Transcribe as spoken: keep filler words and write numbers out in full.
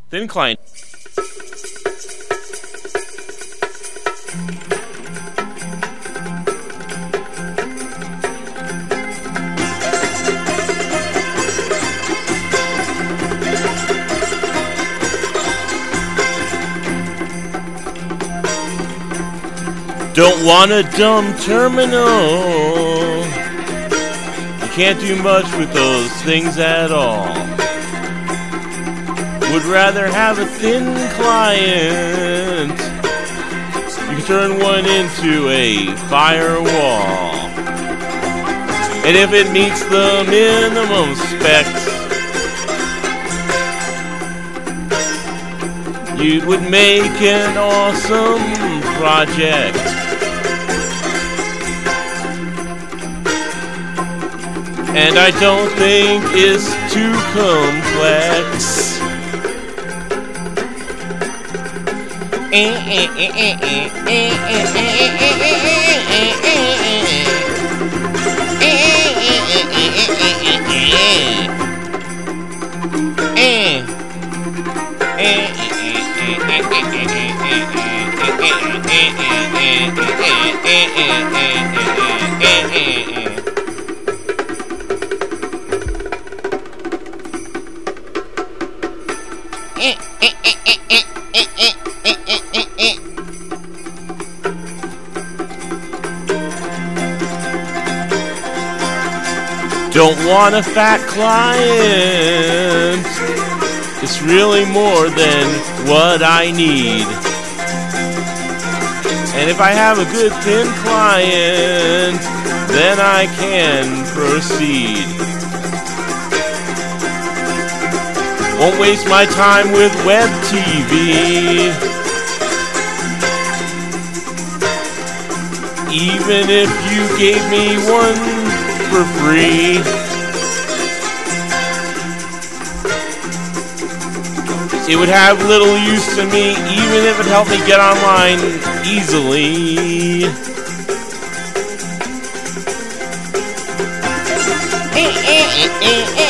Thin client. Don't want a dumb terminal. You can't do much with those things at all. Would rather have a thin client. You can turn one into a firewall. And if it meets the minimum specs, you would make an awesome project. And I don't think it's too complex. Don't want a fat client. It's really more than what I need. And if I have a good thin client, then I can proceed. Won't waste my time with web T V. Even if you gave me one for free. It would have little use to me, even if it helped me get online easily. Eh, eh, eh, eh, eh.